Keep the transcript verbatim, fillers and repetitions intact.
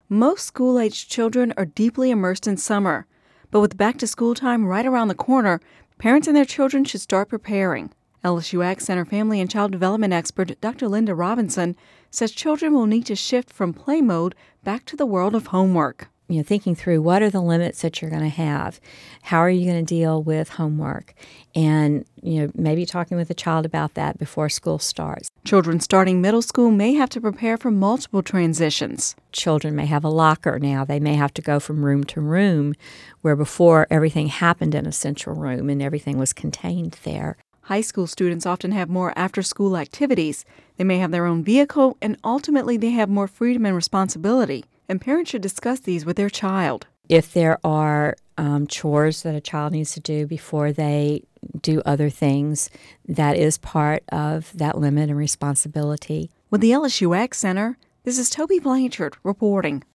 Most school-aged children are deeply immersed in summer, but with back-to-school time right around the corner, parents and their children should start preparing. L S U Ag Center family and child development expert Doctor Linda Robinson says children will need to shift from play mode back to the world of homework. You know, thinking through what are the limits that you're going to have, how are you going to deal with homework, and you know maybe talking with the child about that before school starts. Children starting middle school may have to prepare for multiple transitions. Children may have a locker now. They may have to go from room to room, where before everything happened in a central room and everything was contained there. High school students often have more after-school activities. They may have their own vehicle, and ultimately they have more freedom and responsibility. And parents should discuss these with their child. If there are um, chores that a child needs to do before they do other things, that is part of that limit and responsibility. With the L S U Ag Center, this is Toby Blanchard reporting.